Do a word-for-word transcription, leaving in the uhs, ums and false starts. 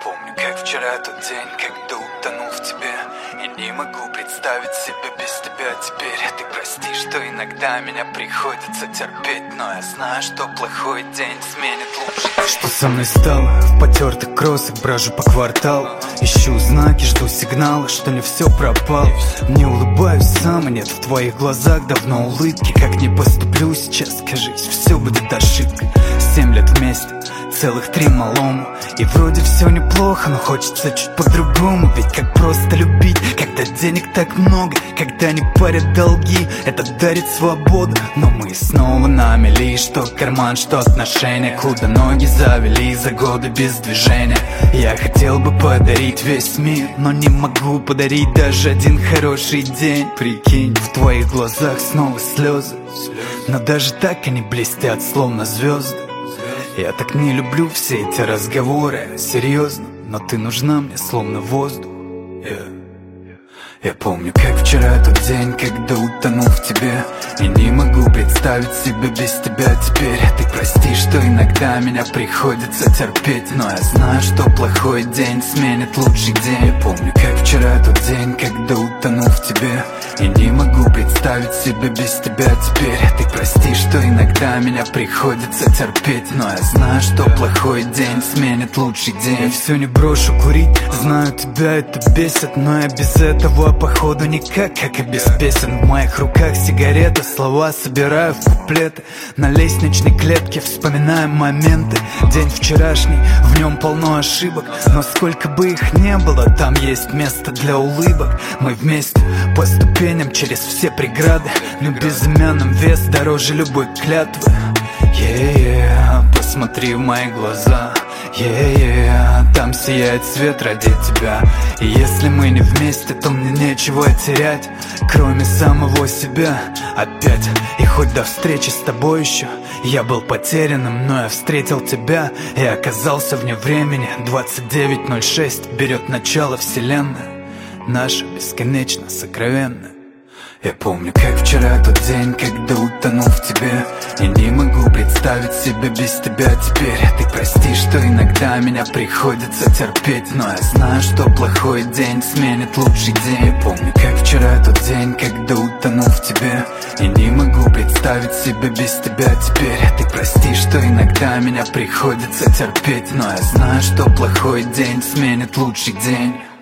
помню, как вчера тот день, когда утонул в тебе. И не могу представить себя без тебя теперь. Ты прости, что иногда меня приходится терпеть, но я знаю, что плохой день сменит лучший. Что со мной стало? В потертых кроссах брожу по кварталу. Ищу знаки, жду сигнала, что не все пропало. Не улыбаюсь сам, и нет в твоих глазах давно улыбки. Как не поступлю сейчас, кажись, все будет ошибкой. Семь лет вместе, целых три малому. И вроде все неплохо, но хочется чуть по-другому. Ведь как просто любить, когда денег так много, когда не парят долги, это дарит свободу. Но мы снова на мели, что карман, что отношения. Куда ноги завели за годы без движения. Я хотел бы подарить весь мир, но не могу подарить даже один хороший день. Прикинь, в твоих глазах снова слезы, но даже так они блестят, словно звезды. Я так не люблю все эти разговоры, серьезно, но ты нужна мне словно воздух. yeah. Я помню, как вчера тот день, когда утонул в тебе. И не могу представить себя без тебя теперь. Ты прости, что иногда меня приходится терпеть, но я знаю, что плохой день сменит лучший день. Я помню, как вчера тот день, когда утонул в тебе. И не могу представить себя без тебя теперь. Ты прости, что иногда меня приходится терпеть, но я знаю, что плохой день сменит лучший день. Я все не брошу курить, знаю, тебя это бесит, но я без этого походу никак, как и без песен. В моих руках сигарета, слова собираю в куплеты. На лестничной клетке вспоминаем моменты. День вчерашний, в нем полно ошибок, но сколько бы их не было, там есть место для улыбок. Мы вместе по ступеням через все преграды, но безымянным вес дороже любой клятвы. Yeah, посмотри в мои глаза. Yeah, yeah, там сияет свет ради тебя. И если мы не вместе, то мне нечего терять, кроме самого себя. Опять, и хоть до встречи с тобой еще я был потерянным, но я встретил тебя и оказался вне времени. Двадцать девять ноль шесть берет начало вселенная, наша бесконечно сокровенная. Я помню, как вчера тот день, когда утонул в тебе. И не могу представить себя без тебя теперь. Ты прости, что иногда меня приходится терпеть, но я знаю, что плохой день сменит лучший день. Я помню, как вчера тот день, когда утонул в тебе. И не могу представить себя без тебя теперь. Ты прости, что иногда меня приходится терпеть, но я знаю, что плохой день сменит лучший день.